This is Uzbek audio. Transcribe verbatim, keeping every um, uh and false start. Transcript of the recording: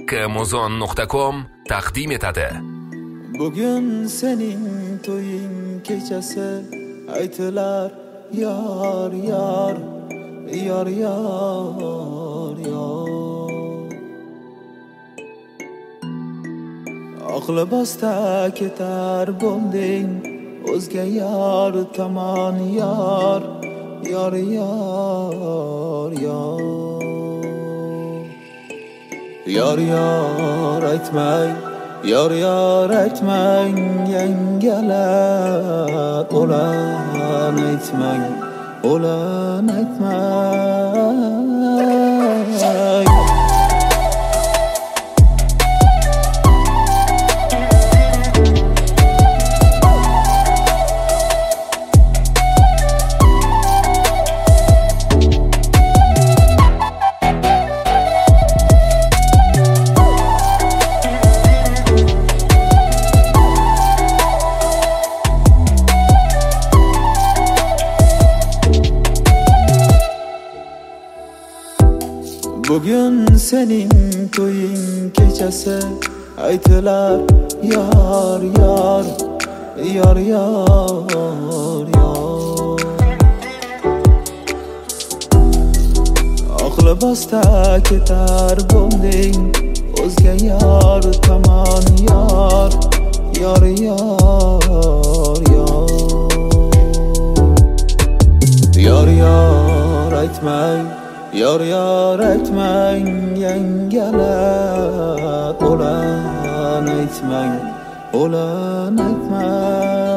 Muzon nuqta com taqdim etadi. Bugun sening to'ying kechasi, aytilar yor yor yor yor yor. Oq libosda ketar bo'lding, o'zga yor tomon yor yor yor yor. Yor yor aytmang, yor yor aytmang, yangalar o'lan aytmang, o'lan aytmang. Bugun sening to'ying kechasi, aytilar yor yor yor yor yor. Oq libosda ketar bo'lding, o'zga yor tomon yor yor yor yor. Yor yor aytmang, yor yor aytmang, yangalar o'lan aytmang, o'lan aytmang.